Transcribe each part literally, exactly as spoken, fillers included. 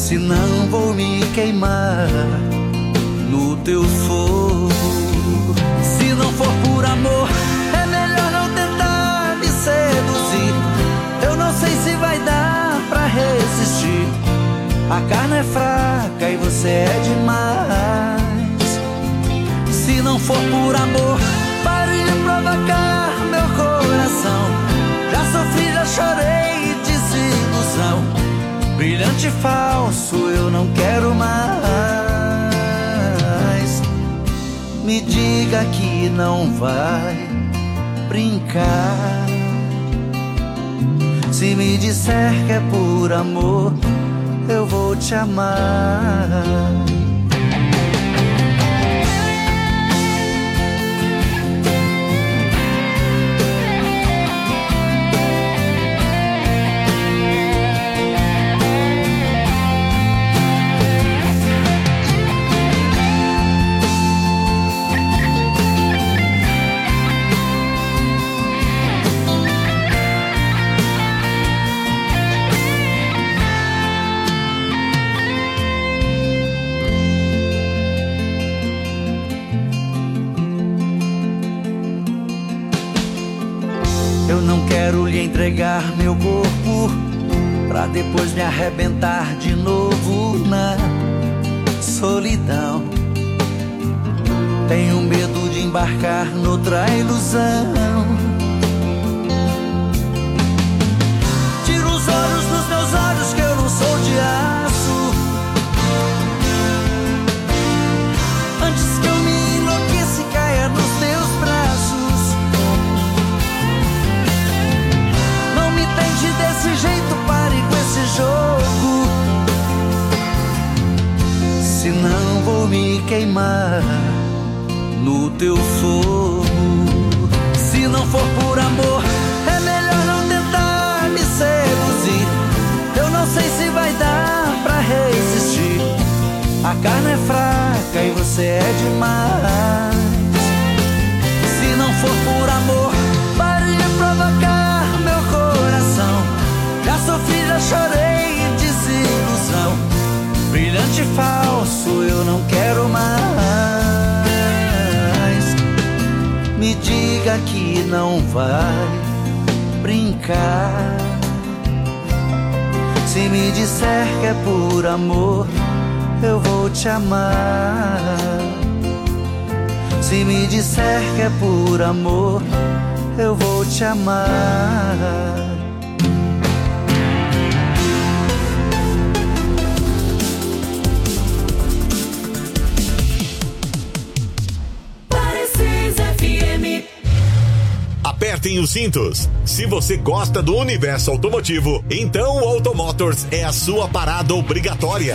senão vou me queimar no teu fogo. Se não for por amor, é melhor não tentar me seduzir. Eu não sei se vai dar pra resistir. A carne é fraca e você é demais. Se não for por amor, pare de provocar meu coração. Já sofri, já chorei, desilusão. Brilhante e falso, eu não quero mais. Me diga que não vai brincar. Se me disser que é por amor, eu vou te amar. Eu não quero lhe entregar meu corpo pra depois me arrebentar de novo na solidão. Tenho medo de embarcar noutra ilusão. Tira os olhos dos meus olhos que eu não sou de aço. Antes que eu me enlouqueça e caia nos teus braços. Desse jeito, pare com esse jogo, senão vou me queimar no teu fogo. Se não for por amor, é melhor não tentar me seduzir. Eu não sei se vai dar pra resistir. A carne é fraca e você é demais. Se não for por amor, pare de provocar meu coração. Já sofri, já chorei, desilusão. Brilhante e falso, eu não quero mais. Me diga que não vai brincar. Se me disser que é por amor, eu vou te amar. Se me disser que é por amor, eu vou te amar. Apertem os cintos. Se você gosta do universo automotivo, então o Automotors é a sua parada obrigatória.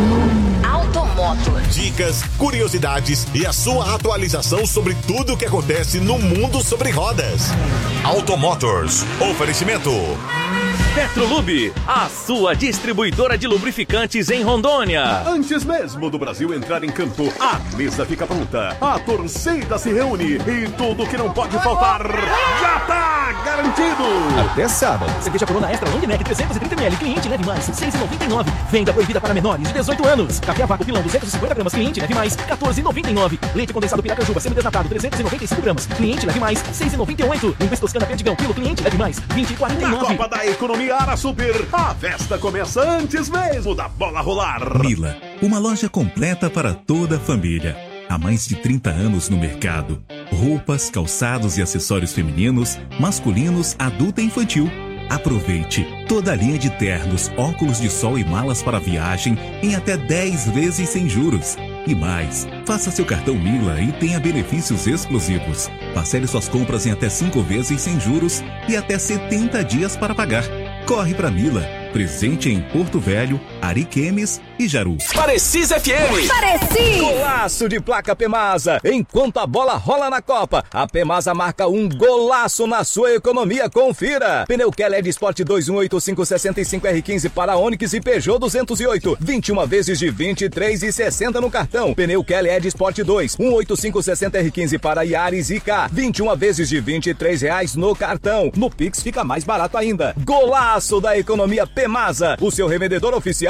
Automotors. Dicas, curiosidades e a sua atualização sobre tudo o que acontece no mundo sobre rodas. Automotors. Oferecimento Petrolube, a sua distribuidora de lubrificantes em Rondônia. Antes mesmo do Brasil entrar em campo, a mesa fica pronta, a torcida se reúne e tudo que não pode faltar já tá garantido. Até sábado. Cerveja Corona Extra Long Neck trezentos e trinta mililitros, cliente leve mais, seis reais e noventa e nove centavos. Venda proibida para menores de dezoito anos. Café a vácuo pilão duzentos e cinquenta gramas, cliente leve mais, quatorze reais e noventa e nove centavos. Leite condensado Piracanjuba semidesnatado trezentos e noventa e cinco gramas, cliente leve mais, seis reais e noventa e oito centavos. Linguiça Toscana Perdigão quilo, cliente leve mais, vinte reais e quarenta e nove centavos. Na Copa da Economia Ara Super, a festa começa antes mesmo da bola rolar. Mila, uma loja completa para toda a família. Há mais de trinta anos no mercado. Roupas, calçados e acessórios femininos, masculinos, adulto e infantil. Aproveite toda a linha de ternos, óculos de sol e malas para viagem em até dez vezes sem juros. E mais, faça seu cartão Mila e tenha benefícios exclusivos. Parcele suas compras em até cinco vezes sem juros e até setenta dias para pagar. Corre pra Mila, presente em Porto Velho, Ariquemes e Jaru. Parecis F M. Parecis. Golaço de placa Pemasa. Enquanto a bola rola na Copa, a Pemasa marca um golaço na sua economia. Confira. Pneu Keller Sport dois um oito cinco seis cinco R quinze para Onix e Peugeot duzentos e oito. vinte e uma vezes de vinte e três reais e sessenta centavos no cartão. Pneu Keller Sport dois um oito cinco seis zero R quinze para Yaris e K. vinte e uma vezes de vinte e três reais no cartão. No Pix fica mais barato ainda. Golaço da economia Pemasa. O seu revendedor oficial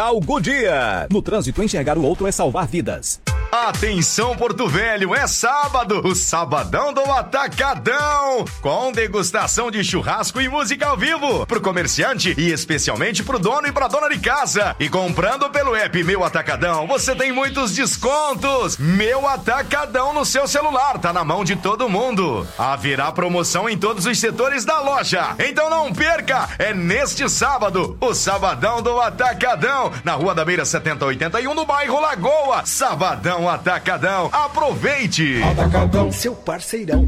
Comercial Goodyear. No trânsito, enxergar o outro é salvar vidas. Atenção Porto Velho, é sábado, o Sabadão do Atacadão, com degustação de churrasco e música ao vivo, pro comerciante e especialmente pro dono e pra dona de casa. E comprando pelo app Meu Atacadão, você tem muitos descontos. Meu Atacadão no seu celular, tá na mão de todo mundo. Haverá promoção em todos os setores da loja, então não perca, é neste sábado, o Sabadão do Atacadão, na Rua da Beira setenta oitenta e um, no bairro Lagoa. Sabadão Atacadão, aproveite! Atacadão, seu parceirão.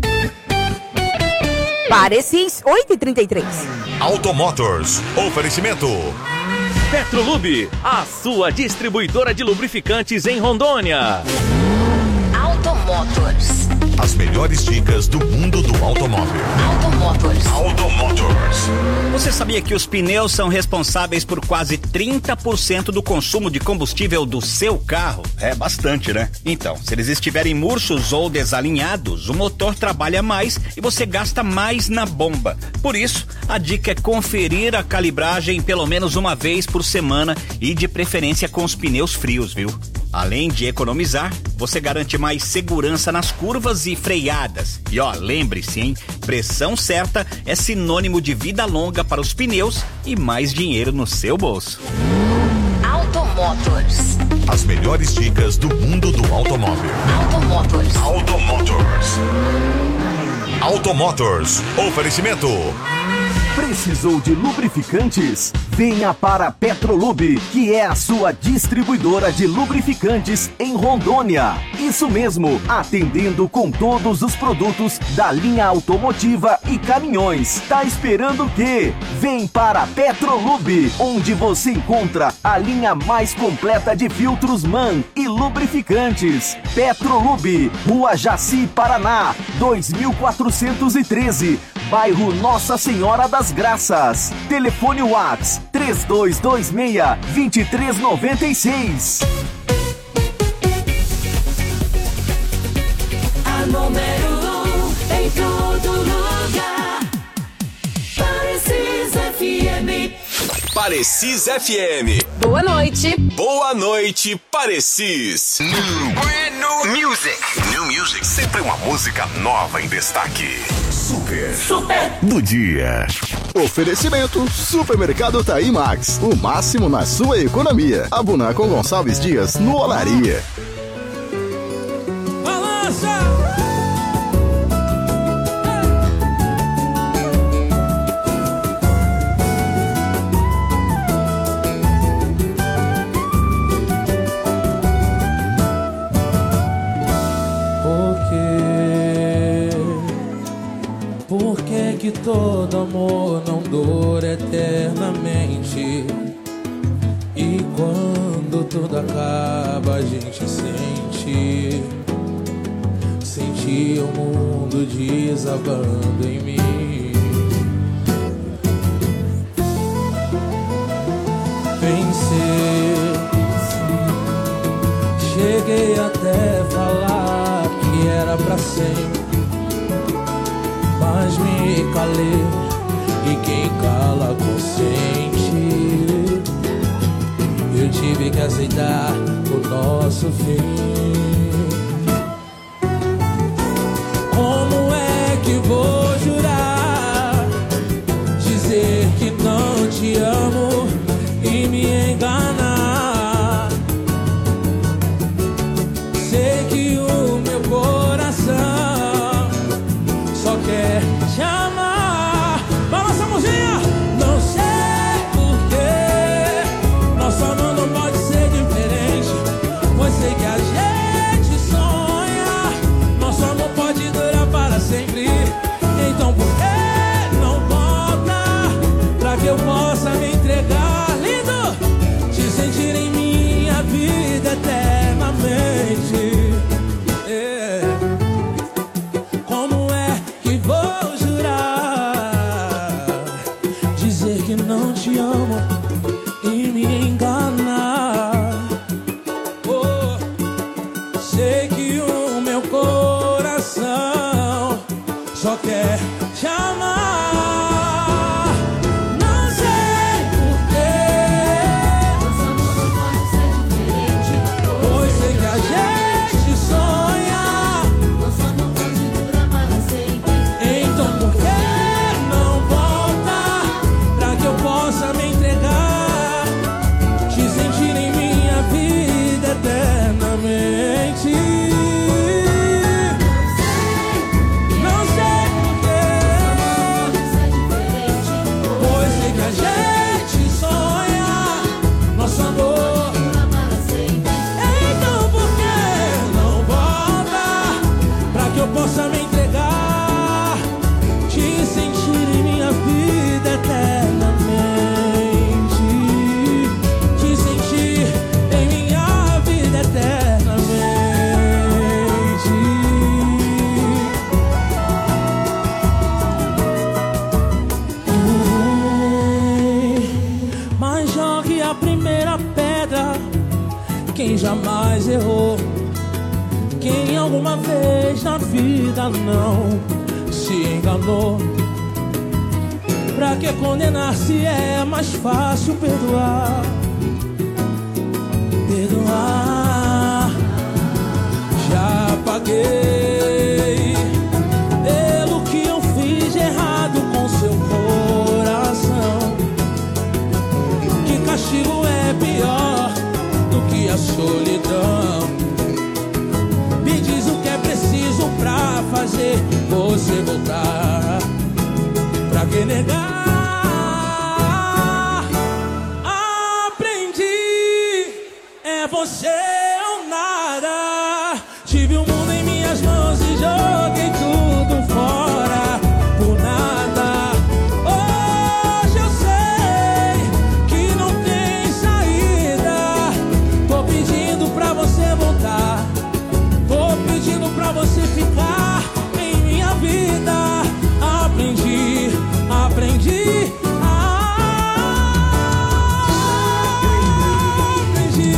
Parecis oito e trinta e três. Automotors, oferecimento. Petrolube, a sua distribuidora de lubrificantes em Rondônia. Automotors. As melhores dicas do mundo do automóvel. Automotors. Automotors. Você sabia que os pneus são responsáveis por quase trinta por cento do consumo de combustível do seu carro? É bastante, né? Então, se eles estiverem murchos ou desalinhados, o motor trabalha mais e você gasta mais na bomba. Por isso, a dica é conferir a calibragem pelo menos uma vez por semana e de preferência com os pneus frios, viu? Além de economizar, você garante mais segurança nas curvas e freadas. E ó, lembre-se, hein? Pressão certa é sinônimo de vida longa para os pneus e mais dinheiro no seu bolso. Automotors. As melhores dicas do mundo do automóvel. Automotors. Automotors. Automotors, oferecimento. Precisou de lubrificantes? Venha para Petrolube, que é a sua distribuidora de lubrificantes em Rondônia. Isso mesmo, atendendo com todos os produtos da linha automotiva e caminhões. Tá esperando o quê? Vem para Petrolube, onde você encontra a linha mais completa de filtros MAN e lubrificantes. Petrolube, Rua Jaci, Paraná, dois mil quatrocentos e treze, bairro Nossa Senhora das Graças. Telefone WhatsApp três dois dois seis, dois três nove seis. A número um em todo lugar. Parecis F M. Parecis F M. Boa noite. Boa noite, Parecis. Brand new music. New music. Sempre uma música nova em destaque. Super. Super. Do dia. Oferecimento Supermercado Taí Max. O máximo na sua economia. Abuna com Gonçalves Dias no Olaria. Balança! Por que que todo amor não dura eternamente? E quando tudo acaba a gente sente Sente o mundo desabando em mim. Pensei, cheguei até falar que era pra sempre, mas me calei, e quem cala consente. Eu tive que aceitar o nosso fim. Como é que vou jurar, dizer que não te amo e me enganar? Sei que o meu coração só quer te amar. Balança a mãozinha! Não sei porquê, nosso amor não pode ser diferente, pois sei que a gente quem jamais errou, quem alguma vez na vida não se enganou. Pra que condenar se é mais fácil perdoar? Perdoar. Já paguei pelo que eu fiz de errado com seu coração. Que castigo é pior do que a solidão? Me diz o que é preciso pra fazer você voltar. Pra que negar? Aprendi, é você ou nada. Tive o mundo em minhas mãos e joguei tudo fora por nada. Hoje eu sei que não tem saída. Tô pedindo pra você voltar. Tô pedindo pra você ficar em minha vida. Aprendi, aprendi, aprendi.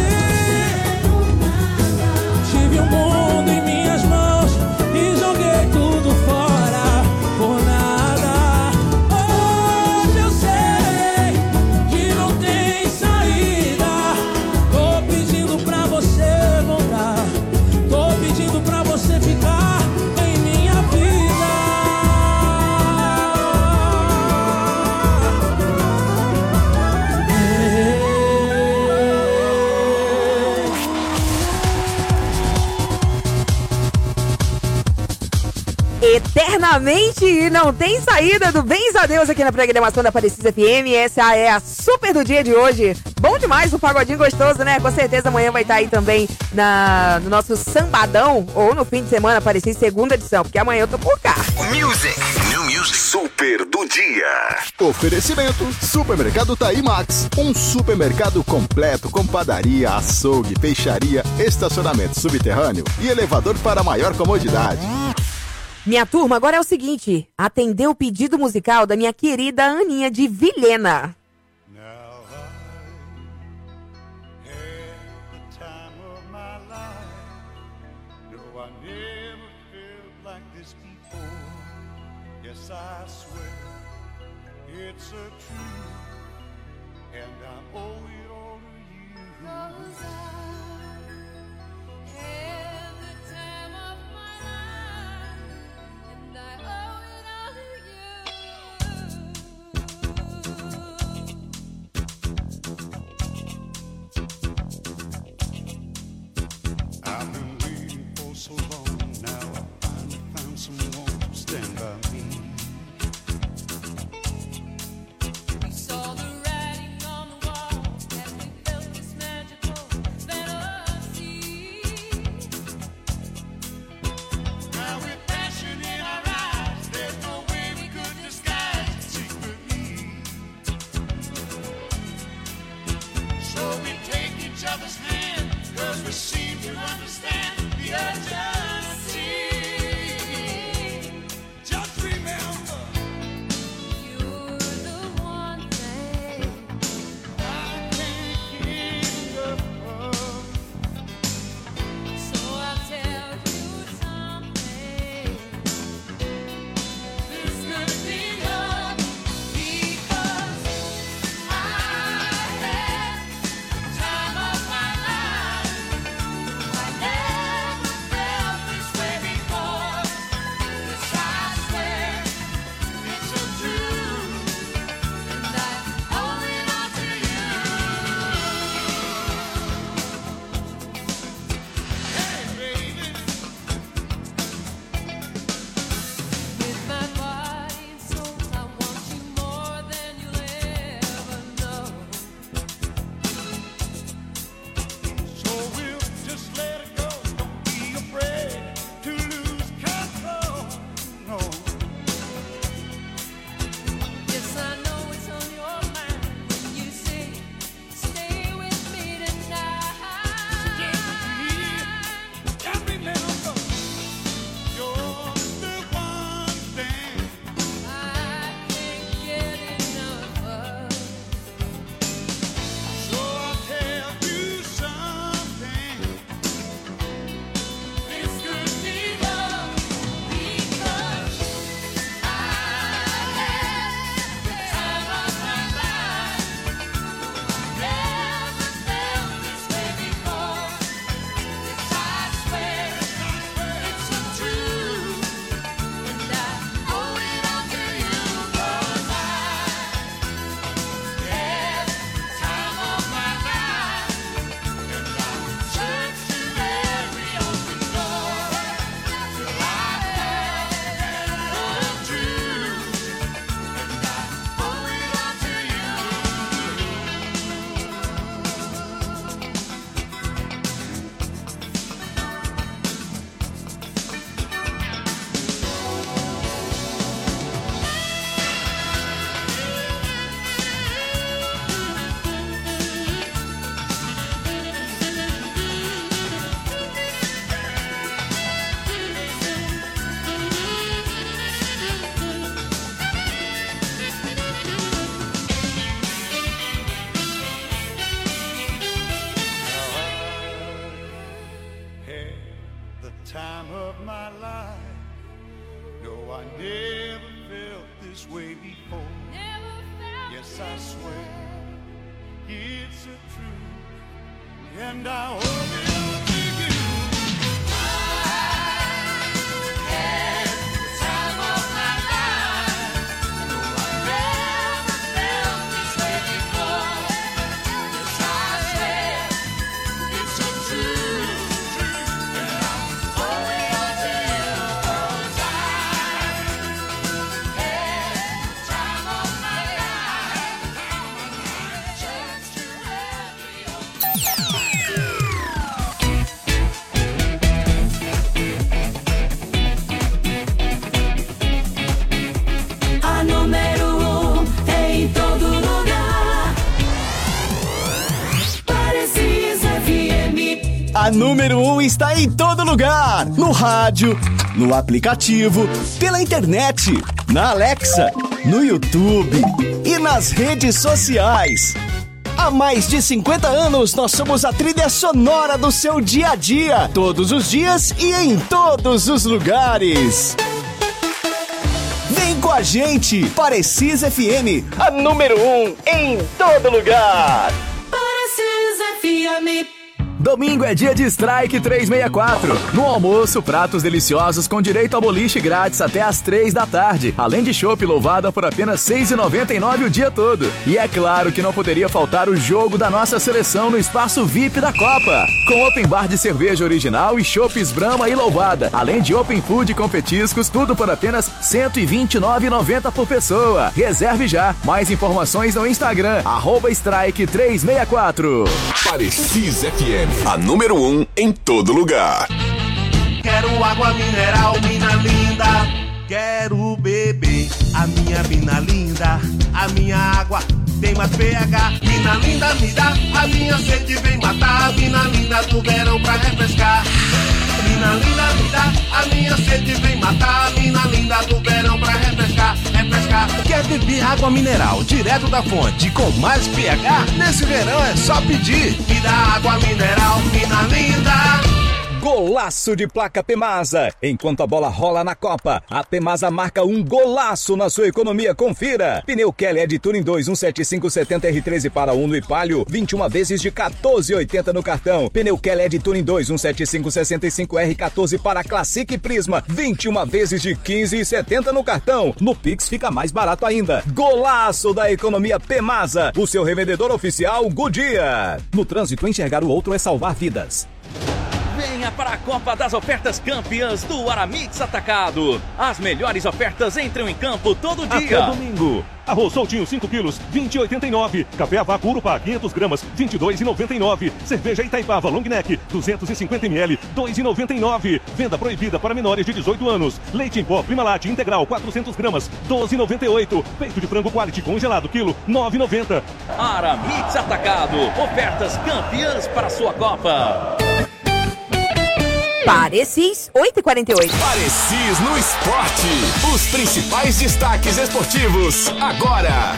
Tive um mundo em minhas mãos e joguei tudo fora por nada. Hoje eu sei que não tem saída. Tô pedindo pra você voltar. Tô pedindo pra você ficar em minha vida. Eternamente e não tem saída do Bens a Deus aqui na programação da Aparecida F M. Essa é a super do dia de hoje. Bom demais, um pagodinho gostoso, né? Com certeza amanhã vai estar aí também na, no nosso sambadão ou no fim de semana, Aparecida segunda edição, porque amanhã eu tô por cá. Music, New Music, super do dia. Oferecimento Supermercado Taí Max, um supermercado completo com padaria, açougue, peixaria, estacionamento subterrâneo e elevador para maior comodidade. Minha turma, agora é o seguinte, atender o pedido musical da minha querida Aninha de Vilhena. Time of my life. And I hold it on to you. I had the time of my life. No, I never felt this way before. Yes, I swear it's so true, true. And I'm holding on to you 'cause I had the time of my life. Turns to every old. A número um está em todo lugar. No rádio, no aplicativo, pela internet, na Alexa, no YouTube e nas redes sociais. Há mais de cinquenta anos, nós somos a trilha sonora do seu dia a dia. Todos os dias e em todos os lugares. Vem com a gente, Parecis F M, a número um em todo lugar. Parecis F M. Domingo é dia de Strike trezentos e sessenta e quatro. No almoço, pratos deliciosos com direito a boliche grátis até às três da tarde. Além de chopp louvada por apenas seis reais e noventa e nove centavos o dia todo. E é claro que não poderia faltar o jogo da nossa seleção no espaço V I P da Copa. Com open bar de cerveja original e chopps Brahma e louvada. Além de open food com petiscos, tudo por apenas cento e vinte e nove reais e noventa centavos por pessoa. Reserve já. Mais informações no Instagram, arroba Strike trezentos e sessenta e quatro. Parecis F M. A número um em todo lugar. Quero água mineral, mina linda. Quero beber a minha mina linda. A minha água tem mais pH. Mina linda, me dá. A minha sede vem matar. Mina linda do verão pra refrescar. Mina linda, me dá. A minha sede vem matar. Mina linda do verão pra refrescar. Refrescar. Quer beber água mineral direto da fonte com mais pH? Nesse verão é só pedir. Me dá água mineral, mina linda. Golaço de placa Pemasa. Enquanto a bola rola na Copa, a Pemasa marca um golaço na sua economia. Confira. Pneu Kelly Ed Touring dois um sete cinco setenta R treze para Uno e Palio, vinte e uma vezes de quatorze reais e oitenta centavos no cartão. Pneu Kelly Ed Touring dois um sete cinco sessenta e cinco R quatorze para Classic e Prisma, vinte e uma vezes de quinze reais e setenta centavos no cartão. No Pix fica mais barato ainda. Golaço da economia Pemasa, o seu revendedor oficial Goodyear. No trânsito, enxergar o outro é salvar vidas. Venha para a Copa das Ofertas Campeãs do Aramix Atacado. As melhores ofertas entram em campo todo dia. Até domingo. Arroz soltinho cinco quilos, vinte e oitenta e nove. Café Avaco Urupá quinhentas gramas, vinte e dois e noventa e nove. Cerveja Itaipava Long Neck, duzentos e cinquenta mililitros, dois e noventa e nove. Venda proibida para menores de dezoito anos. Leite em pó Primalate integral quatrocentas gramas, doze e noventa e oito. Peito de frango Quality congelado quilo, nove e noventa. Aramix Atacado. Ofertas campeãs para a sua Copa. Parecis oito e quarenta e oito. Parecis no esporte. Os principais destaques esportivos agora.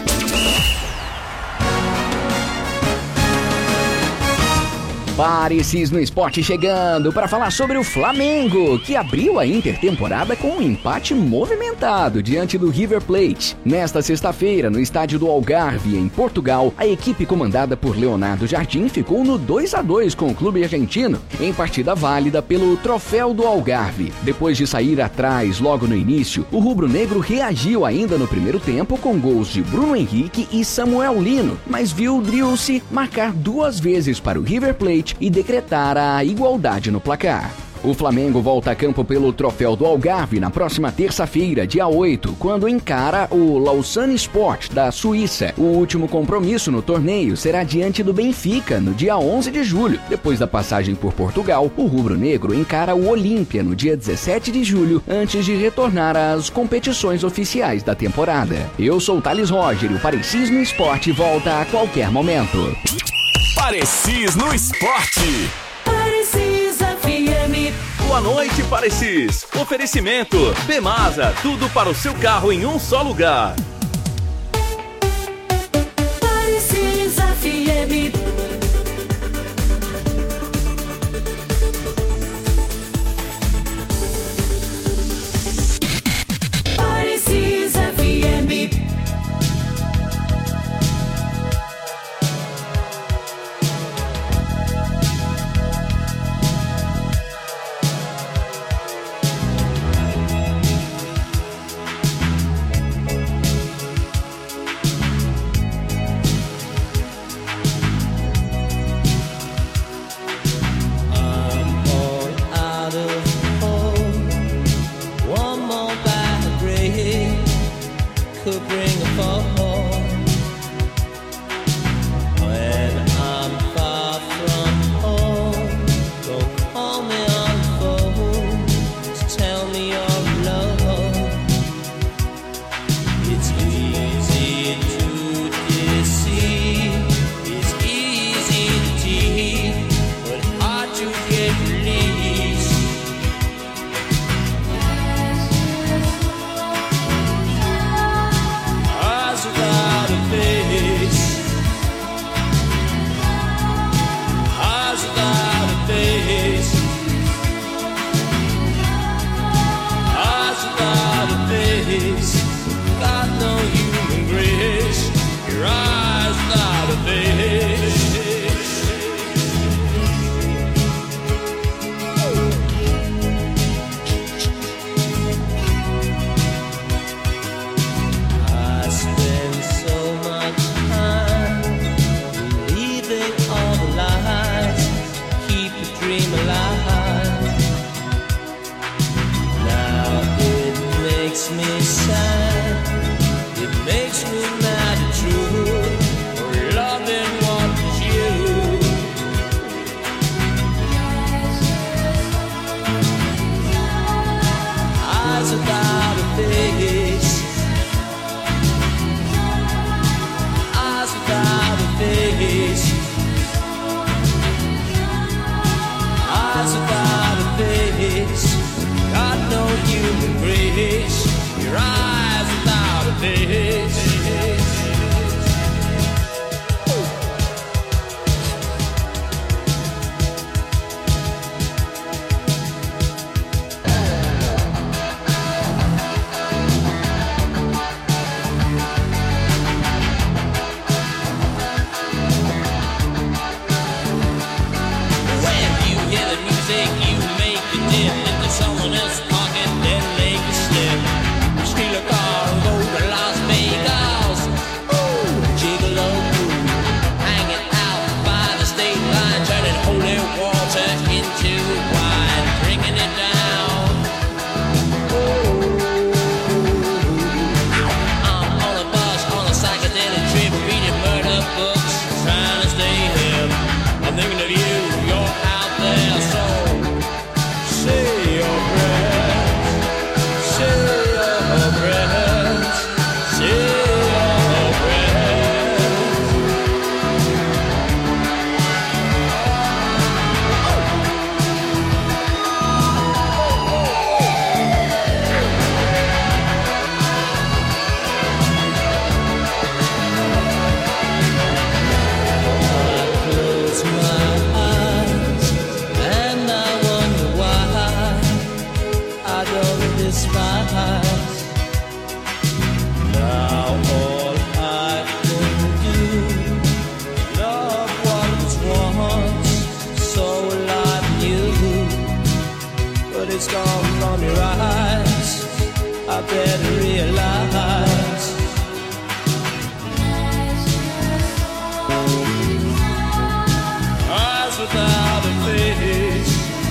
Parecis no esporte chegando para falar sobre o Flamengo, que abriu a intertemporada com um empate movimentado diante do River Plate. Nesta sexta-feira, no estádio do Algarve, em Portugal, a equipe comandada por Leonardo Jardim ficou no dois a dois com o clube argentino, em partida válida pelo Troféu do Algarve. Depois de sair atrás logo no início, o rubro-negro reagiu ainda no primeiro tempo com gols de Bruno Henrique e Samuel Lino, mas viu Driussi marcar duas vezes para o River Plate e decretar a igualdade no placar. O Flamengo volta a campo pelo Troféu do Algarve na próxima terça-feira, dia oito, quando encara o Lausanne Sport da Suíça. O último compromisso no torneio será diante do Benfica no dia onze de julho. Depois da passagem por Portugal, o rubro-negro encara o Olímpia no dia dezessete de julho, antes de retornar às competições oficiais da temporada. Eu sou o Thales Roger e o Parecis no Esporte volta a qualquer momento. Parecis no esporte. Parecis F M. Boa noite, Parecis. Oferecimento Pemasa, tudo para o seu carro em um só lugar. Parecis F M. Parecis F M. it's gone from your eyes. I better realize. Eyes without a face.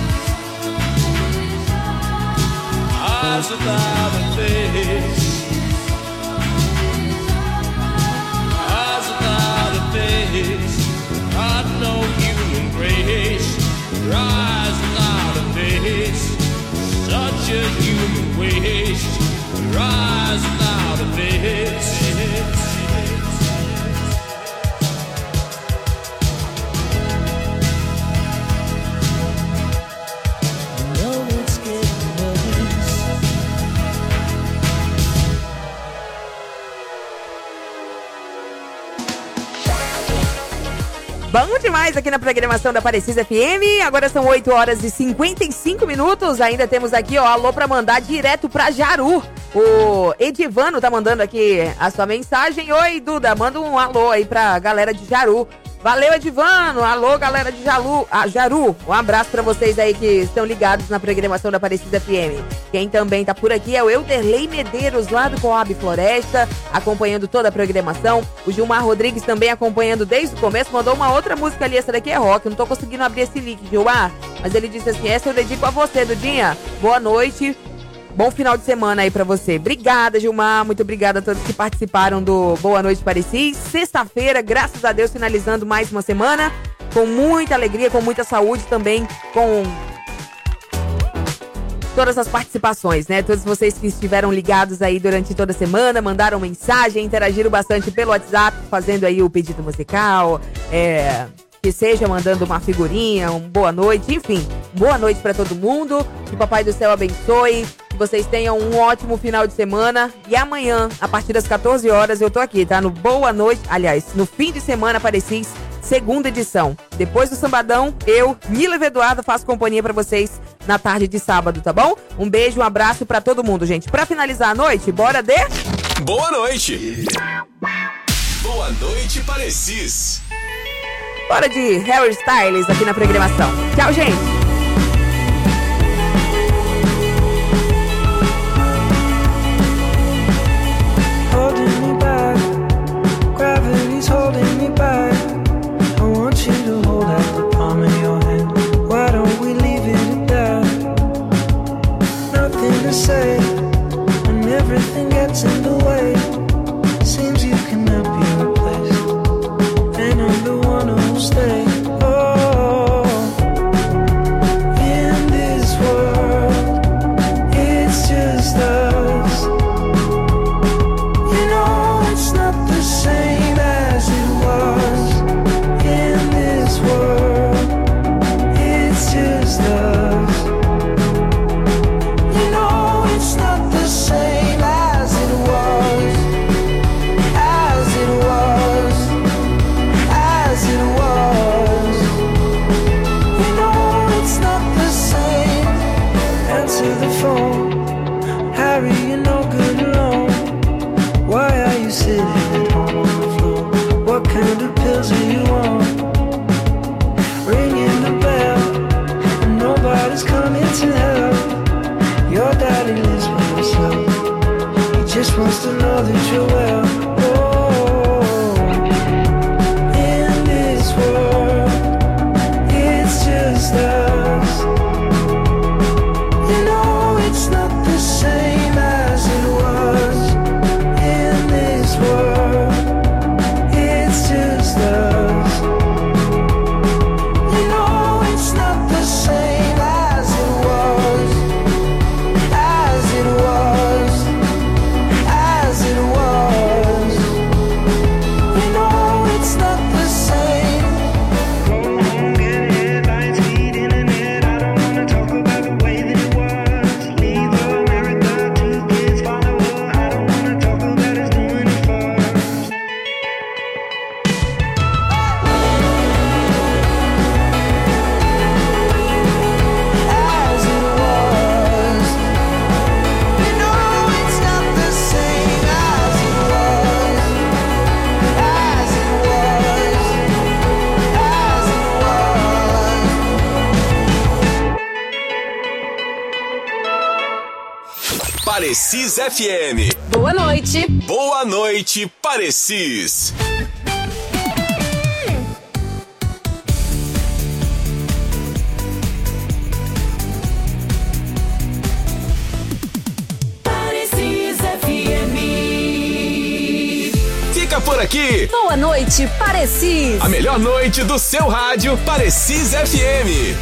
Eyes without a face. Eyes without a face. Got no human grace. Eyes without a face. Such a human waste. Eyes without a face. Bom demais aqui na programação da Parecisa F M. Agora são oito horas e cinquenta e cinco minutos. Ainda temos aqui, ó, alô pra mandar direto pra Jaru. O Edivano tá mandando aqui a sua mensagem. Oi, Duda, manda um alô aí pra galera de Jaru. Valeu, Edivano. Alô, galera de Jalu, ah, Jaru. Um abraço pra vocês aí que estão ligados na programação da Parecida F M. Quem também tá por aqui é o Euderley Medeiros, lá do Coab Floresta, acompanhando toda a programação. O Gilmar Rodrigues também acompanhando desde o começo. Mandou uma outra música ali, essa daqui é rock. Eu não tô conseguindo abrir esse link, Gilmar. Mas ele disse assim, essa eu dedico a você, Dudinha. Boa noite. Bom final de semana aí pra você. Obrigada, Gilmar. Muito obrigada a todos que participaram do Boa Noite Parecis. Sexta-feira, graças a Deus, finalizando mais uma semana. Com muita alegria, com muita saúde também, com todas as participações, né? Todos vocês que estiveram ligados aí durante toda a semana, mandaram mensagem, interagiram bastante pelo WhatsApp, fazendo aí o pedido musical, é... que seja mandando uma figurinha, um boa noite, enfim, boa noite pra todo mundo, que o Papai do Céu abençoe, que vocês tenham um ótimo final de semana, e amanhã, a partir das quatorze horas, eu tô aqui, tá? No Boa Noite, aliás, no fim de semana Parecis, segunda edição. Depois do Sambadão, eu, Nila Eduardo, faço companhia pra vocês na tarde de sábado, tá bom? Um beijo, um abraço pra todo mundo, gente. Pra finalizar a noite, bora de... Boa noite! Boa noite, Parecis! Bora de Harry Styles aqui na programação. Tchau, gente! Holding me back, gravity's holding me back. I want you to hold out the palm of your hand. Why don't we leave it at that? Nothing to say when everything gets in the way. Seems you cannot be replaced, and I'm the one who'll stay. Oh, in this world, it's just us. You know it's not the same as it was. In this world, it's just us. You know it's not the same as it was. As it was. As it was. You know it's not the same. Answer the phone. Harry, you're no good alone. Why are you sitting at home on the floor? What kind of pills are you on? Ringing the bell, and nobody's coming to help. Your daddy lives by himself. He just wants to know that you're well. Oh, in this world, it's just us. You know it's not the same as it was. In this world, it's just us. You know it's not the same as it was. As it was. As it was. Parecis F M. Boa noite. Boa noite, Parecis. Parecis F M. Fica por aqui. Boa noite, Parecis. A melhor noite do seu rádio, Parecis F M.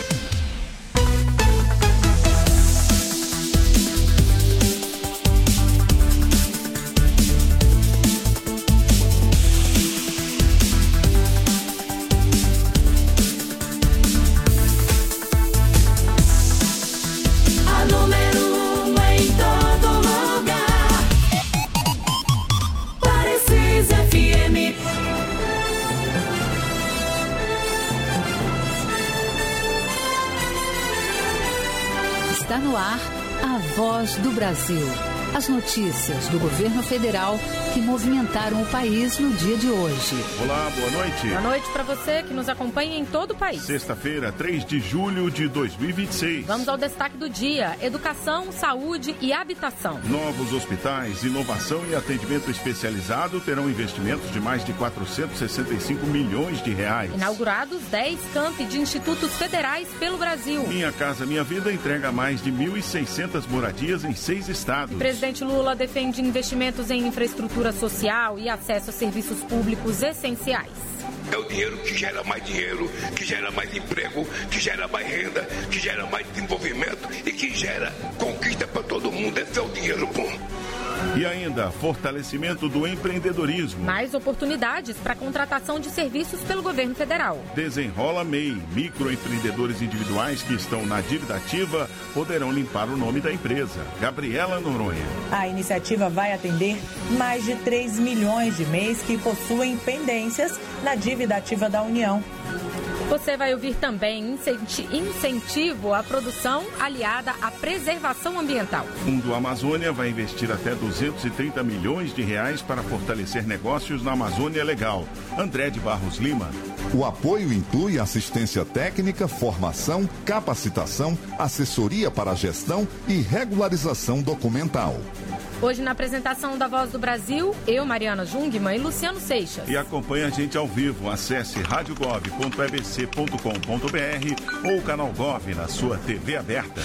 Está no ar a Voz do Brasil. As notícias do governo federal que movimentaram o país no dia de hoje. Olá, boa noite. Boa noite para você que nos acompanha em todo o país. Sexta-feira, três de julho de dois mil e vinte e seis. Vamos ao destaque do dia: educação, saúde e habitação. Novos hospitais, inovação e atendimento especializado terão investimentos de mais de quatrocentos e sessenta e cinco milhões de reais. Inaugurados dez campi de institutos federais pelo Brasil. Minha Casa Minha Vida entrega mais de mil e seiscentas moradias em seis estados. O presidente Lula defende investimentos em infraestrutura social e acesso a serviços públicos essenciais. É o dinheiro que gera mais dinheiro, que gera mais emprego, que gera mais renda, que gera mais desenvolvimento e que gera conquista para todo mundo. Esse é o dinheiro bom. E ainda, fortalecimento do empreendedorismo. Mais oportunidades para contratação de serviços pelo governo federal. Desenrola M E I. Microempreendedores individuais que estão na dívida ativa poderão limpar o nome da empresa. Gabriela Noronha. A iniciativa vai atender mais de três milhões de M E Is que possuem pendências na dívida ativa da União. Você vai ouvir também incentivo à produção aliada à preservação ambiental. O Fundo Amazônia vai investir até duzentos e trinta milhões de reais para fortalecer negócios na Amazônia Legal. André de Barros Lima. O apoio inclui assistência técnica, formação, capacitação, assessoria para a gestão e regularização documental. Hoje, na apresentação da Voz do Brasil, eu, Mariana Jungmann e Luciano Seixas. E acompanhe a gente ao vivo. Acesse rádio gov ponto e b c ponto com ponto b r ou o canal Gov na sua T V aberta.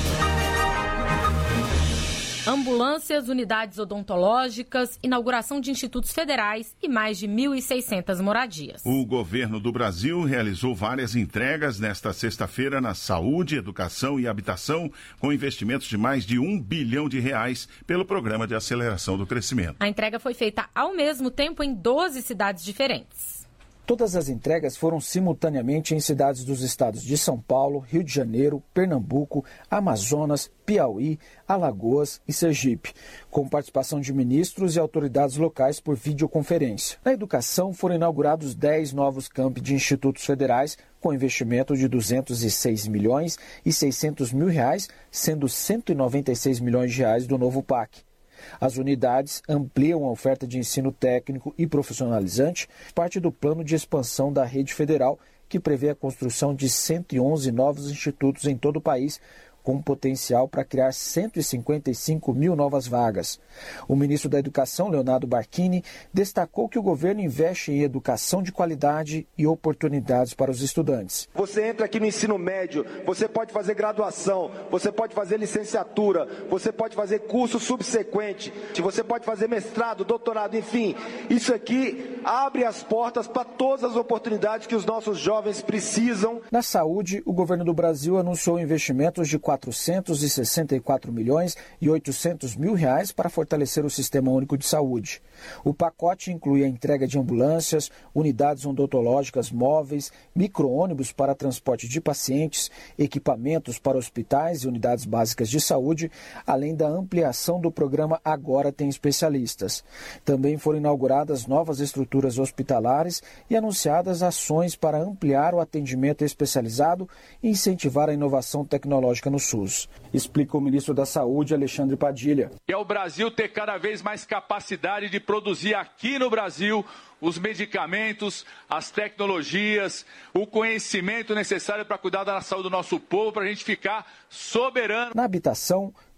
Ambulâncias, unidades odontológicas, inauguração de institutos federais e mais de mil e seiscentas moradias. O governo do Brasil realizou várias entregas nesta sexta-feira na saúde, educação e habitação, com investimentos de mais de um bilhão de reais pelo Programa de Aceleração do Crescimento. A entrega foi feita ao mesmo tempo em doze cidades diferentes. Todas as entregas foram simultaneamente em cidades dos estados de São Paulo, Rio de Janeiro, Pernambuco, Amazonas, Piauí, Alagoas e Sergipe, com participação de ministros e autoridades locais por videoconferência. Na educação, foram inaugurados dez novos campi de institutos federais, com investimento de duzentos e seis milhões e seiscentos mil reais, sendo cento e noventa e seis milhões de reais do novo P A C. As unidades ampliam a oferta de ensino técnico e profissionalizante, parte do plano de expansão da rede federal, que prevê a construção de cento e onze novos institutos em todo o país, com potencial para criar cento e cinquenta e cinco mil novas vagas. O ministro da Educação, Leonardo Barquini, destacou que o governo investe em educação de qualidade e oportunidades para os estudantes. Você entra aqui no ensino médio, você pode fazer graduação, você pode fazer licenciatura, você pode fazer curso subsequente, você pode fazer mestrado, doutorado, enfim. Isso aqui abre as portas para todas as oportunidades que os nossos jovens precisam. Na saúde, o governo do Brasil anunciou investimentos de quatrocentos e sessenta e quatro milhões e oitocentos mil reais para fortalecer o Sistema Único de Saúde. O pacote inclui a entrega de ambulâncias, unidades odontológicas móveis, micro-ônibus para transporte de pacientes, equipamentos para hospitais e unidades básicas de saúde, além da ampliação do programa Agora Tem Especialistas. Também foram inauguradas novas estruturas hospitalares e anunciadas ações para ampliar o atendimento especializado e incentivar a inovação tecnológica no SUS. Explica o ministro da Saúde, Alexandre Padilha. É o Brasil ter cada vez mais capacidade de produzir aqui no Brasil os medicamentos, as tecnologias, o conhecimento necessário para cuidar da saúde do nosso povo, para a gente ficar soberano. Na habitação,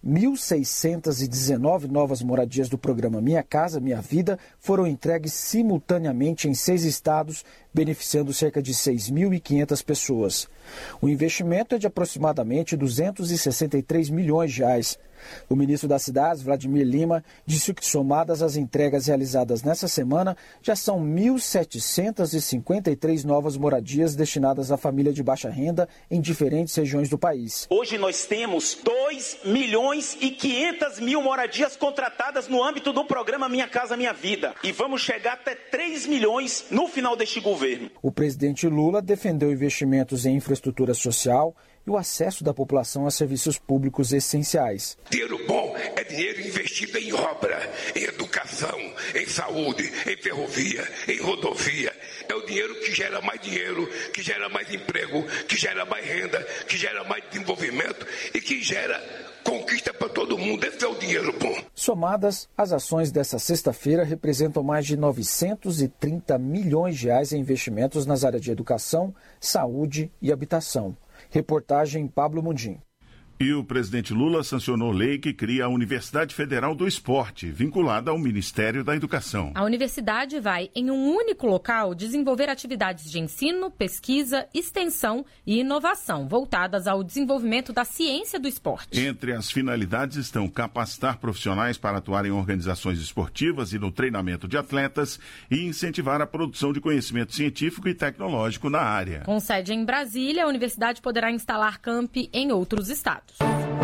mil seiscentas e dezenove novas moradias do programa Minha Casa Minha Vida foram entregues simultaneamente em seis estados, beneficiando cerca de seis mil e quinhentas pessoas. O investimento é de aproximadamente duzentos e sessenta e três milhões de reais. O ministro das Cidades, Vladimir Lima, disse que, somadas as entregas realizadas nessa semana, já são mil setecentas e cinquenta e três novas moradias destinadas à família de baixa renda em diferentes regiões do país. Hoje nós temos dois milhões e quinhentas mil moradias contratadas no âmbito do programa Minha Casa Minha Vida. E vamos chegar até três milhões no final deste governo. O presidente Lula defendeu investimentos em infraestrutura social e o acesso da população a serviços públicos essenciais. Dinheiro bom é dinheiro investido em obra, em educação, em saúde, em ferrovia, em rodovia. É o dinheiro que gera mais dinheiro, que gera mais emprego, que gera mais renda, que gera mais desenvolvimento e que gera conquista para todo mundo. Esse é o dinheiro bom. Somadas, as ações dessa sexta-feira representam mais de novecentos e trinta milhões de reais em investimentos nas áreas de educação, saúde e habitação. Reportagem Pablo Mundim. E o presidente Lula sancionou lei que cria a Universidade Federal do Esporte, vinculada ao Ministério da Educação. A universidade vai, em um único local, desenvolver atividades de ensino, pesquisa, extensão e inovação, voltadas ao desenvolvimento da ciência do esporte. Entre as finalidades estão capacitar profissionais para atuar em organizações esportivas e no treinamento de atletas e incentivar a produção de conhecimento científico e tecnológico na área. Com sede em Brasília, a universidade poderá instalar campi em outros estados.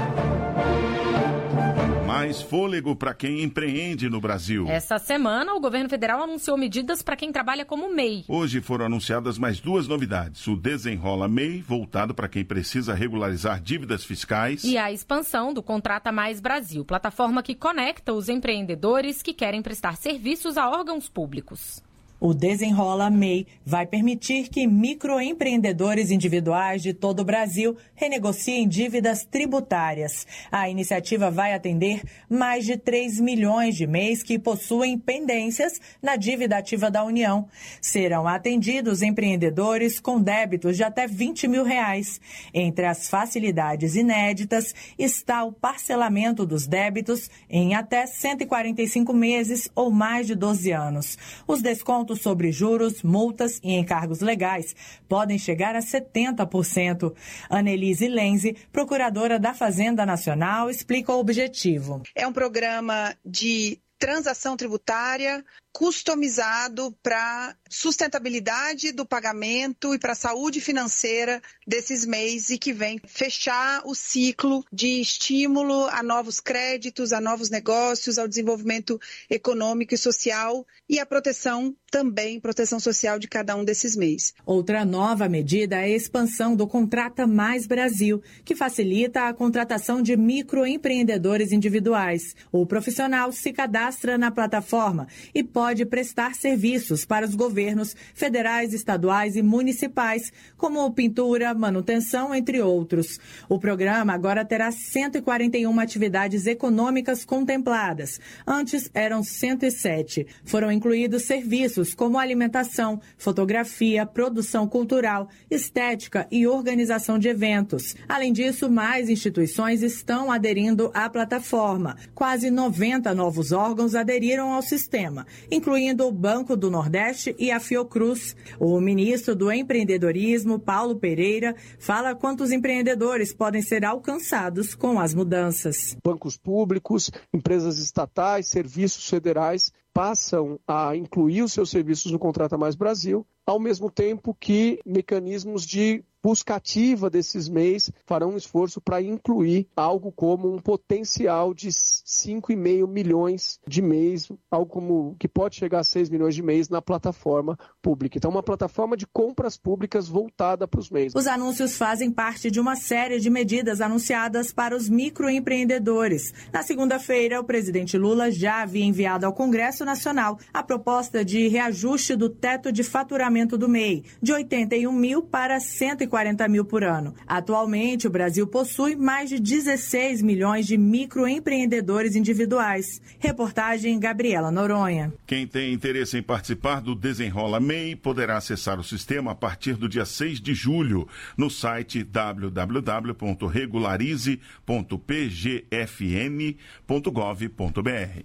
Mais fôlego para quem empreende no Brasil. Essa semana, o governo federal anunciou medidas para quem trabalha como M E I. Hoje foram anunciadas mais duas novidades. O Desenrola M E I, voltado para quem precisa regularizar dívidas fiscais. E a expansão do Contrata Mais Brasil, plataforma que conecta os empreendedores que querem prestar serviços a órgãos públicos. O Desenrola M E I vai permitir que microempreendedores individuais de todo o Brasil renegociem dívidas tributárias. A iniciativa vai atender mais de três milhões de M E Is que possuem pendências na dívida ativa da União. Serão atendidos empreendedores com débitos de até vinte mil reais. Entre as facilidades inéditas está o parcelamento dos débitos em até cento e quarenta e cinco meses ou mais de doze anos. Os descontos sobre juros, multas e encargos legais podem chegar a setenta por cento. Annelise Lenze, procuradora da Fazenda Nacional, explica o objetivo. É um programa de transação tributária customizado para sustentabilidade do pagamento e para a saúde financeira desses M E Is e que vem fechar o ciclo de estímulo a novos créditos, a novos negócios, ao desenvolvimento econômico e social e a proteção também, proteção social de cada um desses M E Is. Outra nova medida é a expansão do Contrata Mais Brasil, que facilita a contratação de microempreendedores individuais. O profissional se cadastra na plataforma e pode pode prestar serviços para os governos federais, estaduais e municipais, como pintura, manutenção, entre outros. O programa agora terá cento e quarenta e uma atividades econômicas contempladas. Antes eram cento e sete. Foram incluídos serviços como alimentação, fotografia, produção cultural, estética e organização de eventos. Além disso, mais instituições estão aderindo à plataforma. Quase noventa novos órgãos aderiram ao sistema, incluindo o Banco do Nordeste e a Fiocruz. O ministro do Empreendedorismo, Paulo Pereira, fala quantos empreendedores podem ser alcançados com as mudanças. Bancos públicos, empresas estatais, serviços federais passam a incluir os seus serviços no Contrata Mais Brasil, ao mesmo tempo que mecanismos de busca ativa desses M E Is farão um esforço para incluir algo como um potencial de cinco vírgula cinco milhões de M E Is, algo como que pode chegar a seis milhões de M E Is na plataforma pública. Então, uma plataforma de compras públicas voltada para os M E Is. Os anúncios fazem parte de uma série de medidas anunciadas para os microempreendedores. Na segunda-feira, o presidente Lula já havia enviado ao Congresso Nacional a proposta de reajuste do teto de faturamento do M E I, de oitenta e um mil para cento e quarenta quarenta mil por ano. Atualmente, o Brasil possui mais de dezesseis milhões de microempreendedores individuais. Reportagem Gabriela Noronha. Quem tem interesse em participar do Desenrola M E I poderá acessar o sistema a partir do dia seis de julho no site w w w ponto regularize ponto p g f n ponto gov ponto b r.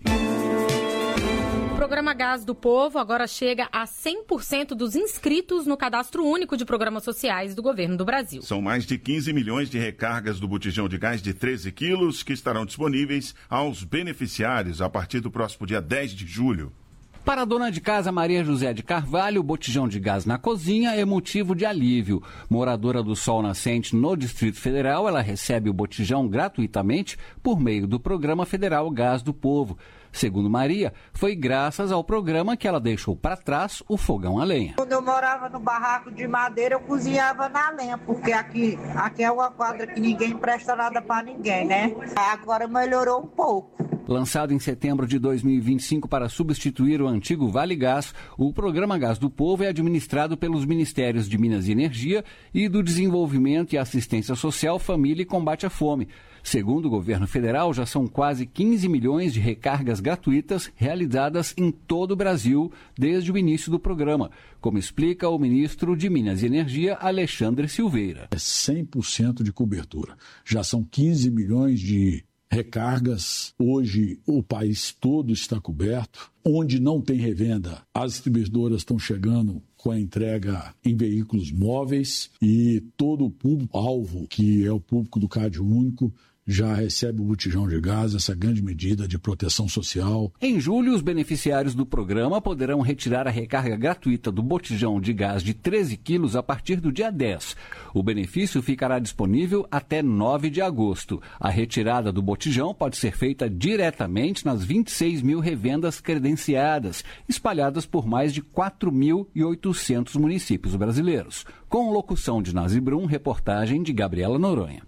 O programa Gás do Povo agora chega a cem por cento dos inscritos no Cadastro Único de Programas Sociais do Governo do Brasil. São mais de quinze milhões de recargas do botijão de gás de treze quilos que estarão disponíveis aos beneficiários a partir do próximo dia dez de julho. Para a dona de casa Maria José de Carvalho, o botijão de gás na cozinha é motivo de alívio. Moradora do Sol Nascente no Distrito Federal, ela recebe o botijão gratuitamente por meio do Programa Federal Gás do Povo. Segundo Maria, foi graças ao programa que ela deixou para trás o fogão a lenha. Quando eu morava no barraco de madeira, eu cozinhava na lenha, porque aqui, aqui é uma quadra que ninguém presta nada para ninguém, né? Agora melhorou um pouco. Lançado em setembro de dois mil e vinte e cinco para substituir o antigo Vale Gás, o Programa Gás do Povo é administrado pelos Ministérios de Minas e Energia e do Desenvolvimento e Assistência Social, Família e Combate à Fome. Segundo o governo federal, já são quase quinze milhões de recargas gratuitas realizadas em todo o Brasil desde o início do programa, como explica o ministro de Minas e Energia, Alexandre Silveira. É cem por cento de cobertura. Já são quinze milhões de recargas. Hoje o país todo está coberto. Onde não tem revenda, as distribuidoras estão chegando com a entrega em veículos móveis e todo o público-alvo, que é o público do Cade Único, já recebe o botijão de gás, essa grande medida de proteção social. Em julho, os beneficiários do programa poderão retirar a recarga gratuita do botijão de gás de treze quilos a partir do dia dez. O benefício ficará disponível até nove de agosto. A retirada do botijão pode ser feita diretamente nas vinte e seis mil revendas credenciadas, espalhadas por mais de quatro mil e oitocentos municípios brasileiros. Com locução de Nazi Brum, reportagem de Gabriela Noronha.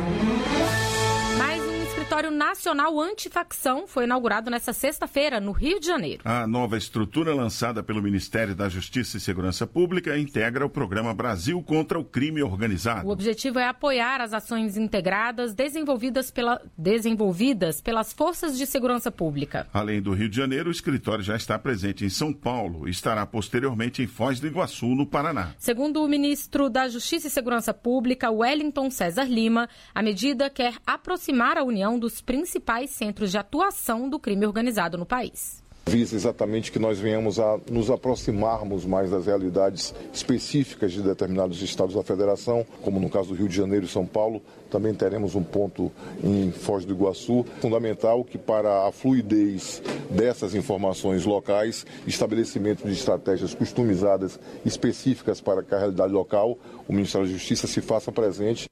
O Escritório Nacional Antifacção foi inaugurado nesta sexta-feira, no Rio de Janeiro. A nova estrutura lançada pelo Ministério da Justiça e Segurança Pública integra o programa Brasil contra o Crime Organizado. O objetivo é apoiar as ações integradas desenvolvidas, pela, desenvolvidas pelas forças de segurança pública. Além do Rio de Janeiro, o escritório já está presente em São Paulo e estará posteriormente em Foz do Iguaçu, no Paraná. Segundo o ministro da Justiça e Segurança Pública, Wellington César Lima, a medida quer aproximar a União dos principais centros de atuação do crime organizado no país. Visa exatamente que nós venhamos a nos aproximarmos mais das realidades específicas de determinados estados da federação, como no caso do Rio de Janeiro e São Paulo. Também teremos um ponto em Foz do Iguaçu. Fundamental que para a fluidez dessas informações locais, estabelecimento de estratégias customizadas específicas para a realidade local, o Ministério da Justiça se faça presente.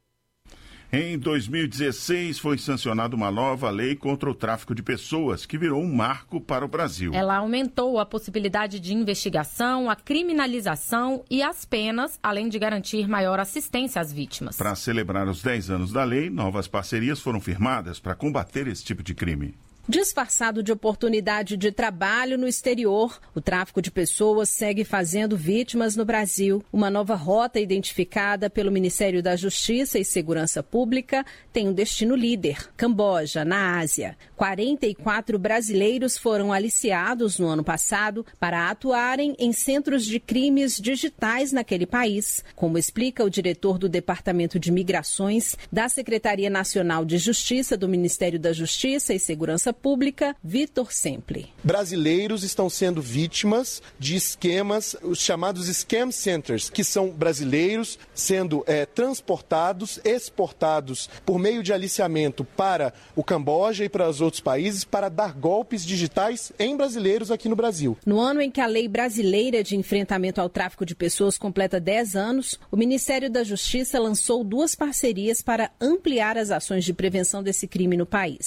Em dois mil e dezesseis, foi sancionada uma nova lei contra o tráfico de pessoas, que virou um marco para o Brasil. Ela aumentou a possibilidade de investigação, a criminalização e as penas, além de garantir maior assistência às vítimas. Para celebrar os dez anos da lei, novas parcerias foram firmadas para combater esse tipo de crime. Disfarçado de oportunidade de trabalho no exterior, o tráfico de pessoas segue fazendo vítimas no Brasil. Uma nova rota identificada pelo Ministério da Justiça e Segurança Pública tem um destino líder, Camboja, na Ásia. quarenta e quatro brasileiros foram aliciados no ano passado para atuarem em centros de crimes digitais naquele país, como explica o diretor do Departamento de Migrações da Secretaria Nacional de Justiça do Ministério da Justiça e Segurança Pública, Vitor Sempre. Brasileiros estão sendo vítimas de esquemas, os chamados scam centers, que são brasileiros sendo é, transportados, exportados por meio de aliciamento para o Camboja e para os outros países para dar golpes digitais em brasileiros aqui no Brasil. No ano em que a Lei Brasileira de Enfrentamento ao Tráfico de Pessoas completa dez anos, o Ministério da Justiça lançou duas parcerias para ampliar as ações de prevenção desse crime no país.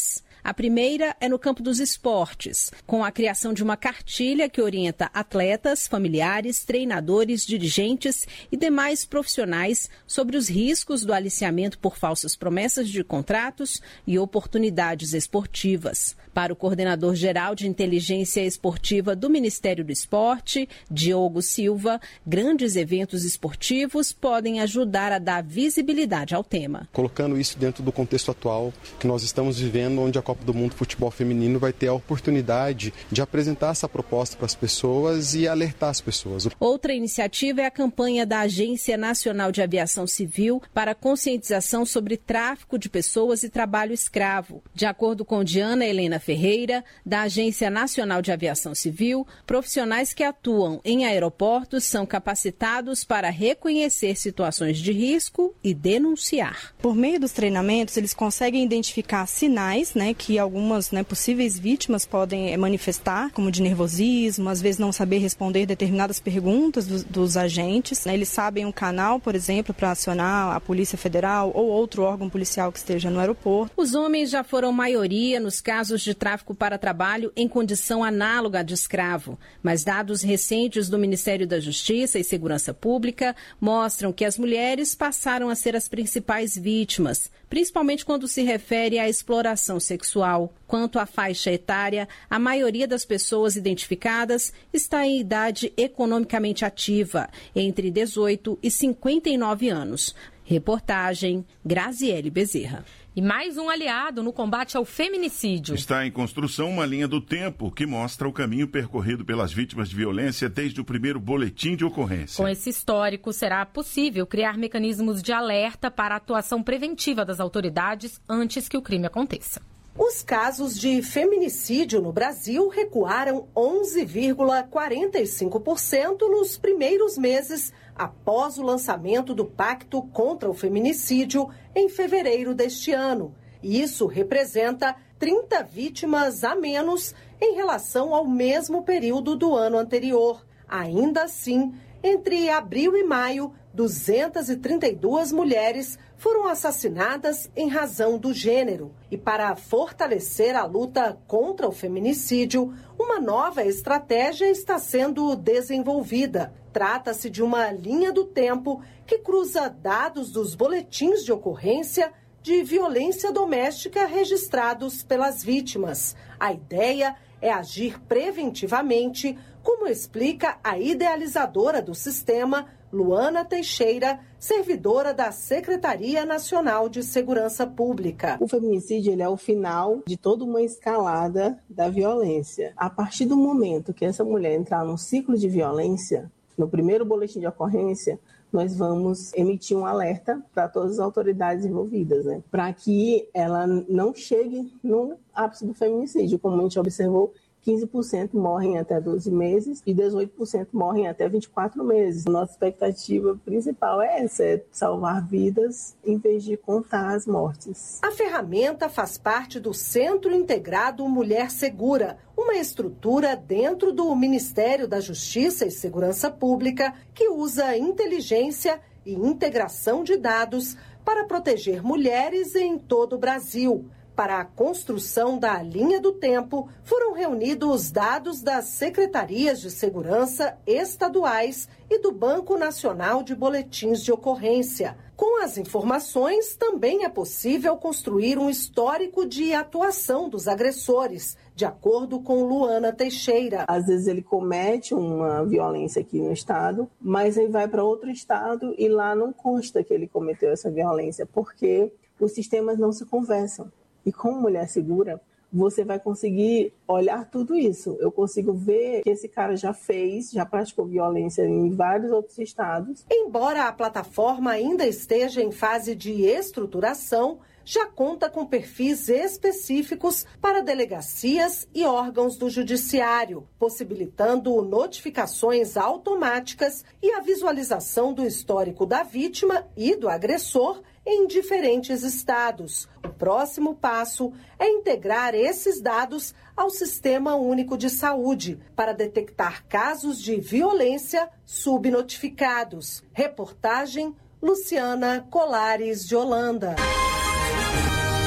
A primeira é no campo dos esportes, com a criação de uma cartilha que orienta atletas, familiares, treinadores, dirigentes e demais profissionais sobre os riscos do aliciamento por falsas promessas de contratos e oportunidades esportivas. Para o coordenador geral de inteligência esportiva do Ministério do Esporte, Diogo Silva, grandes eventos esportivos podem ajudar a dar visibilidade ao tema. Colocando isso dentro do contexto atual que nós estamos vivendo, onde a Copa do Mundo Futebol Feminino vai ter a oportunidade de apresentar essa proposta para as pessoas e alertar as pessoas. Outra iniciativa é a campanha da Agência Nacional de Aviação Civil para conscientização sobre tráfico de pessoas e trabalho escravo. De acordo com Diana Helena Ferreira, da Agência Nacional de Aviação Civil, profissionais que atuam em aeroportos são capacitados para reconhecer situações de risco e denunciar. Por meio dos treinamentos, eles conseguem identificar sinais, né, que algumas, né, possíveis vítimas podem manifestar, como de nervosismo, às vezes não saber responder determinadas perguntas dos, dos agentes. Né, eles sabem um canal, por exemplo, para acionar a Polícia Federal ou outro órgão policial que esteja no aeroporto. Os homens já foram maioria nos casos de tráfico para trabalho em condição análoga de escravo, mas dados recentes do Ministério da Justiça e Segurança Pública mostram que as mulheres passaram a ser as principais vítimas, principalmente quando se refere à exploração sexual. Quanto à faixa etária, a maioria das pessoas identificadas está em idade economicamente ativa, entre dezoito e cinquenta e nove anos. Reportagem Graziele Bezerra. E mais um aliado no combate ao feminicídio. Está em construção uma linha do tempo que mostra o caminho percorrido pelas vítimas de violência desde o primeiro boletim de ocorrência. Com esse histórico, será possível criar mecanismos de alerta para a atuação preventiva das autoridades antes que o crime aconteça. Os casos de feminicídio no Brasil recuaram onze vírgula quarenta e cinco por cento nos primeiros meses após o lançamento do Pacto contra o Feminicídio em fevereiro deste ano. E isso representa trinta vítimas a menos em relação ao mesmo período do ano anterior. Ainda assim, entre abril e maio, duzentas e trinta e duas mulheres foram assassinadas em razão do gênero. E para fortalecer a luta contra o feminicídio, uma nova estratégia está sendo desenvolvida. Trata-se de uma linha do tempo que cruza dados dos boletins de ocorrência de violência doméstica registrados pelas vítimas. A ideia é agir preventivamente, como explica a idealizadora do sistema, Luana Teixeira, servidora da Secretaria Nacional de Segurança Pública. O feminicídio ele é o final de toda uma escalada da violência. A partir do momento que essa mulher entrar num ciclo de violência, no primeiro boletim de ocorrência, nós vamos emitir um alerta para todas as autoridades envolvidas, né? Para que ela não chegue no ápice do feminicídio. Como a gente observou, quinze por cento morrem até doze meses e dezoito por cento morrem até vinte e quatro meses. Nossa expectativa principal é essa, é salvar vidas em vez de contar as mortes. A ferramenta faz parte do Centro Integrado Mulher Segura, uma estrutura dentro do Ministério da Justiça e Segurança Pública que usa inteligência e integração de dados para proteger mulheres em todo o Brasil. Para a construção da linha do tempo, foram reunidos dados das secretarias de segurança estaduais e do Banco Nacional de Boletins de Ocorrência. Com as informações, também é possível construir um histórico de atuação dos agressores, de acordo com Luana Teixeira. Às vezes ele comete uma violência aqui no estado, mas ele vai para outro estado e lá não consta que ele cometeu essa violência, porque os sistemas não se conversam. E como mulher segura, você vai conseguir olhar tudo isso. Eu consigo ver que esse cara já fez, já praticou violência em vários outros estados. Embora a plataforma ainda esteja em fase de estruturação, já conta com perfis específicos para delegacias e órgãos do judiciário, possibilitando notificações automáticas e a visualização do histórico da vítima e do agressor em diferentes estados. O próximo passo é integrar esses dados ao Sistema Único de Saúde para detectar casos de violência subnotificados. Reportagem Luciana Colares de Holanda. O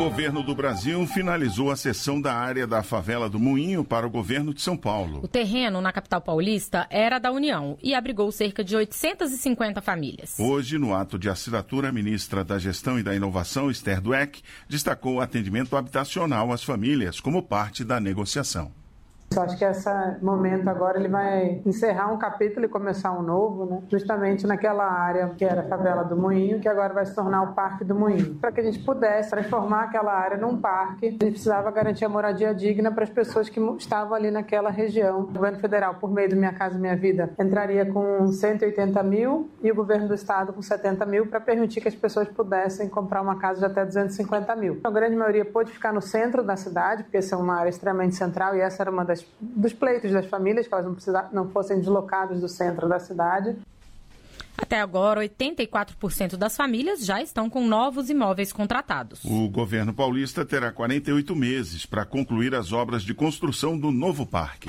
governo do Brasil finalizou a cessão da área da favela do Moinho para o governo de São Paulo. O terreno na capital paulista era da União e abrigou cerca de oitocentas e cinquenta famílias. Hoje, no ato de assinatura, a ministra da Gestão e da Inovação, Esther Dweck, destacou o atendimento habitacional às famílias como parte da negociação. Eu acho que esse momento agora ele vai encerrar um capítulo e começar um novo, né? Justamente naquela área que era a favela do Moinho, que agora vai se tornar o Parque do Moinho. Para que a gente pudesse transformar aquela área num parque, a gente precisava garantir a moradia digna para as pessoas que estavam ali naquela região. O governo federal, por meio do Minha Casa Minha Vida, entraria com cento e oitenta mil e o governo do estado com setenta mil para permitir que as pessoas pudessem comprar uma casa de até duzentos e cinquenta mil. A grande maioria pôde ficar no centro da cidade, porque essa é uma área extremamente central e essa era uma das dos pleitos das famílias, que elas não, precisar, não fossem deslocadas do centro da cidade. Até agora, oitenta e quatro por cento das famílias já estão com novos imóveis contratados. O governo paulista terá quarenta e oito meses para concluir as obras de construção do novo parque.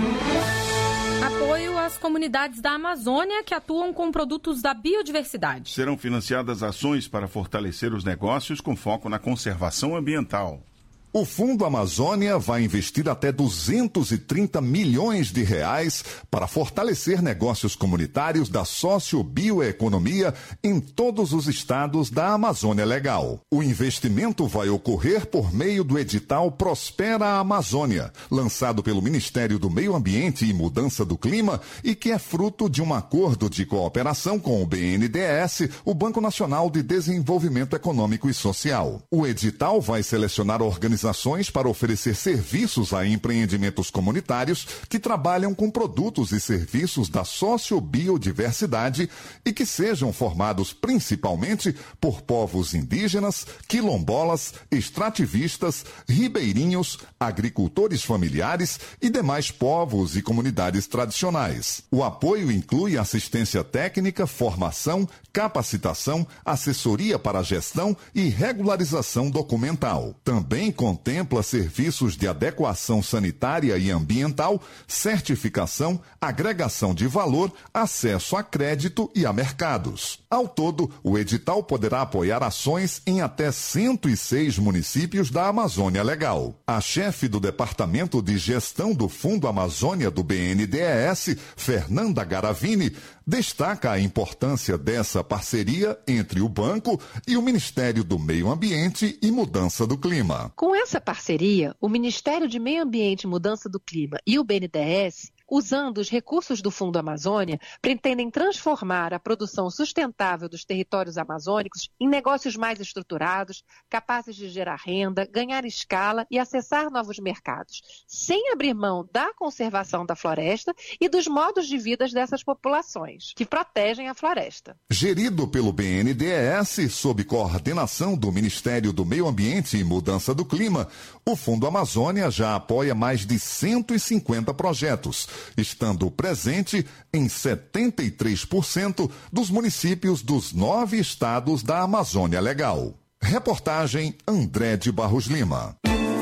Apoio às comunidades da Amazônia que atuam com produtos da biodiversidade. Serão financiadas ações para fortalecer os negócios com foco na conservação ambiental. O Fundo Amazônia vai investir até duzentos e trinta milhões de reais para fortalecer negócios comunitários da sociobioeconomia em todos os estados da Amazônia Legal. O investimento vai ocorrer por meio do edital Prospera a Amazônia, lançado pelo Ministério do Meio Ambiente e Mudança do Clima e que é fruto de um acordo de cooperação com o B N D E S, o Banco Nacional de Desenvolvimento Econômico e Social. O edital vai selecionar organizações para oferecer serviços a empreendimentos comunitários que trabalham com produtos e serviços da sociobiodiversidade e que sejam formados principalmente por povos indígenas, quilombolas, extrativistas, ribeirinhos, agricultores familiares e demais povos e comunidades tradicionais. O apoio inclui assistência técnica, formação, capacitação, assessoria para a gestão e regularização documental. Também com contempla serviços de adequação sanitária e ambiental, certificação, agregação de valor, acesso a crédito e a mercados. Ao todo, o edital poderá apoiar ações em até cento e seis municípios da Amazônia Legal. A chefe do Departamento de Gestão do Fundo Amazônia do B N D E S, Fernanda Garavini, destaca a importância dessa parceria entre o banco e o Ministério do Meio Ambiente e Mudança do Clima. Com essa parceria, o Ministério de Meio Ambiente e Mudança do Clima e o B N D E S, usando os recursos do Fundo Amazônia, pretendem transformar a produção sustentável dos territórios amazônicos em negócios mais estruturados, capazes de gerar renda, ganhar escala e acessar novos mercados, sem abrir mão da conservação da floresta e dos modos de vida dessas populações, que protegem a floresta. Gerido pelo B N D E S, sob coordenação do Ministério do Meio Ambiente e Mudança do Clima, o Fundo Amazônia já apoia mais de cento e cinquenta projetos, estando presente em setenta e três por cento dos municípios dos nove estados da Amazônia Legal. Reportagem André de Barros Lima.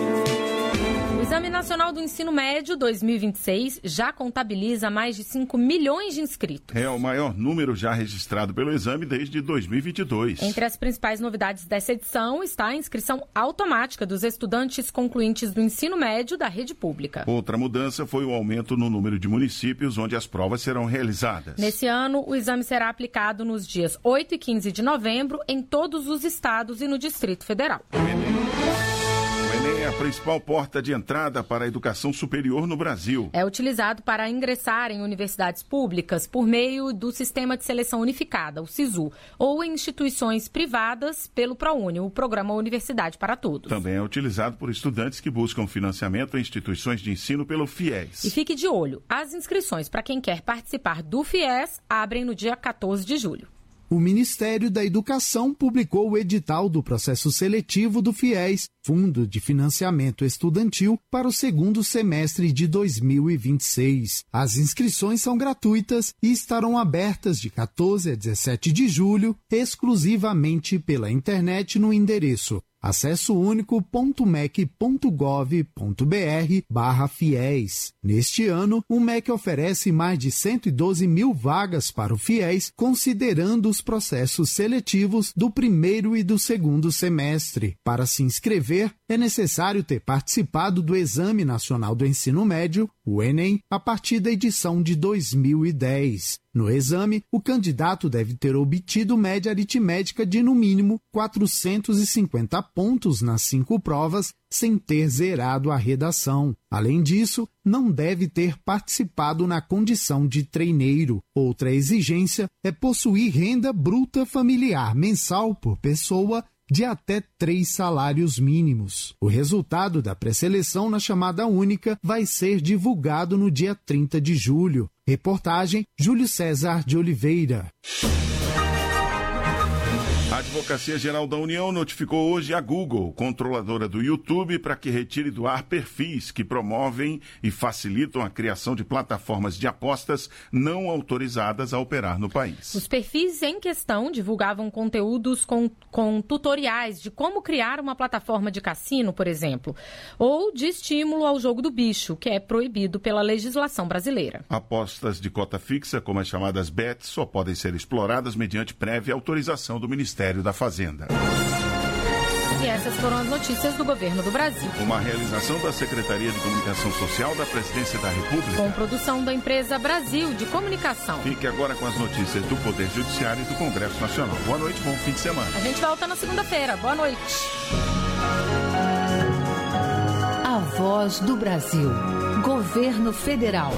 O Exame Nacional do Ensino Médio dois mil e vinte e seis já contabiliza mais de cinco milhões de inscritos. É o maior número já registrado pelo exame desde dois mil e vinte e dois. Entre as principais novidades dessa edição está a inscrição automática dos estudantes concluintes do ensino médio da rede pública. Outra mudança foi o aumento no número de municípios onde as provas serão realizadas. Nesse ano, o exame será aplicado nos dias oito e quinze de novembro em todos os estados e no Distrito Federal. O Enem é a principal porta de entrada para a educação superior no Brasil. É utilizado para ingressar em universidades públicas por meio do Sistema de Seleção Unificada, o SISU, ou em instituições privadas pelo ProUni, o Programa Universidade para Todos. Também é utilizado por estudantes que buscam financiamento em instituições de ensino pelo FIES. E fique de olho, as inscrições para quem quer participar do FIES abrem no dia quatorze de julho. O Ministério da Educação publicou o edital do processo seletivo do FIES, Fundo de Financiamento Estudantil, para o segundo semestre de dois mil e vinte e seis. As inscrições são gratuitas e estarão abertas de quatorze a dezessete de julho, exclusivamente pela internet no endereço Acesso único ponto m e c ponto gov ponto b r barra fiéis. Neste ano, o M E C oferece mais de cento e doze mil vagas para o FIES, considerando os processos seletivos do primeiro e do segundo semestre. Para se inscrever, é necessário ter participado do Exame Nacional do Ensino Médio, o Enem, a partir da edição de dois mil e dez. No exame, o candidato deve ter obtido média aritmética de, no mínimo, quatrocentos e cinquenta pontos nas cinco provas, sem ter zerado a redação. Além disso, não deve ter participado na condição de treineiro. Outra exigência é possuir renda bruta familiar mensal por pessoa de até três salários mínimos. O resultado da pré-seleção na chamada única vai ser divulgado no dia trinta de julho. Reportagem Júlio César de Oliveira. A Advocacia Geral da União notificou hoje a Google, controladora do YouTube, para que retire do ar perfis que promovem e facilitam a criação de plataformas de apostas não autorizadas a operar no país. Os perfis em questão divulgavam conteúdos com, com tutoriais de como criar uma plataforma de cassino, por exemplo, ou de estímulo ao jogo do bicho, que é proibido pela legislação brasileira. Apostas de cota fixa, como as chamadas bets, só podem ser exploradas mediante prévia autorização do Ministério da Fazenda. E essas foram as notícias do governo do Brasil. Uma realização da Secretaria de Comunicação Social da Presidência da República. Com produção da empresa Brasil de Comunicação. Fique agora com as notícias do Poder Judiciário e do Congresso Nacional. Boa noite, bom fim de semana. A gente volta na segunda-feira. Boa noite. A Voz do Brasil. Governo Federal.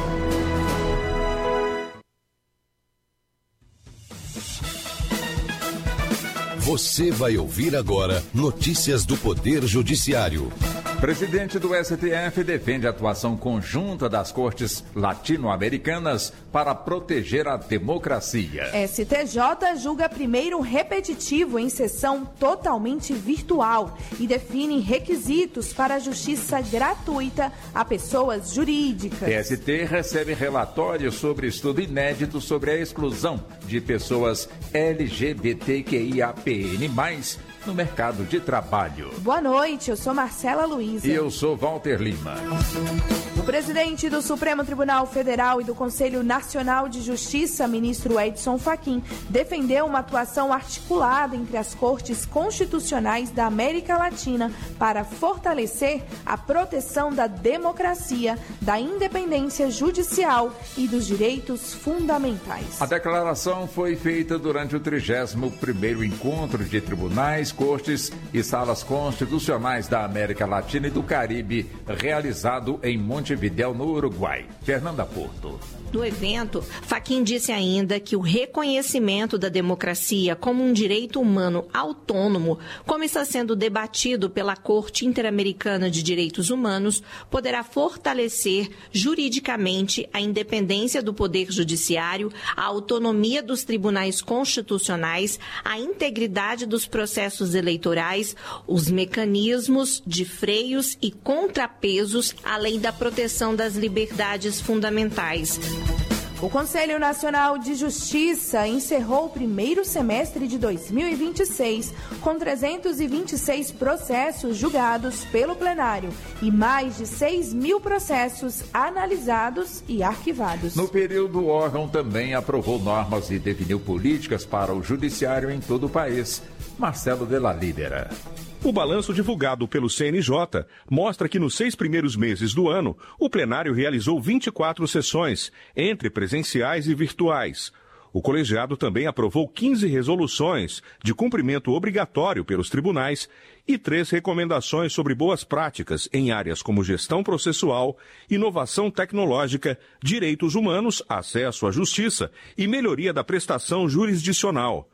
Você vai ouvir agora notícias do Poder Judiciário. Presidente do S T F defende a atuação conjunta das cortes latino-americanas para proteger a democracia. S T J julga primeiro repetitivo em sessão totalmente virtual e define requisitos para a justiça gratuita a pessoas jurídicas. T S T recebe relatório sobre estudo inédito sobre a exclusão de pessoas L G B T Q I A P N mais, no mercado de trabalho. Boa noite, eu sou Marcela Luiza. E eu sou Walter Lima. O presidente do Supremo Tribunal Federal e do Conselho Nacional de Justiça, ministro Edson Fachin, defendeu uma atuação articulada entre as cortes constitucionais da América Latina para fortalecer a proteção da democracia, da independência judicial e dos direitos fundamentais. A declaração foi feita durante o trigésimo primeiro Encontro de Tribunais, Cortes e Salas Constitucionais da América Latina e do Caribe, realizado em Montevidéu, no Uruguai. Fernanda Porto. No evento, Fachin disse ainda que o reconhecimento da democracia como um direito humano autônomo, como está sendo debatido pela Corte Interamericana de Direitos Humanos, poderá fortalecer juridicamente a independência do Poder Judiciário, a autonomia dos tribunais constitucionais, a integridade dos processos eleitorais, os mecanismos de freios e contrapesos, além da proteção das liberdades fundamentais. O Conselho Nacional de Justiça encerrou o primeiro semestre de dois mil e vinte e seis com trezentos e vinte e seis processos julgados pelo plenário e mais de seis mil processos analisados e arquivados. No período, o órgão também aprovou normas e definiu políticas para o judiciário em todo o país. Marcelo de la Lídera. O balanço divulgado pelo C N J mostra que nos seis primeiros meses do ano, o plenário realizou vinte e quatro sessões, entre presenciais e virtuais. O colegiado também aprovou quinze resoluções de cumprimento obrigatório pelos tribunais e três recomendações sobre boas práticas em áreas como gestão processual, inovação tecnológica, direitos humanos, acesso à justiça e melhoria da prestação jurisdicional.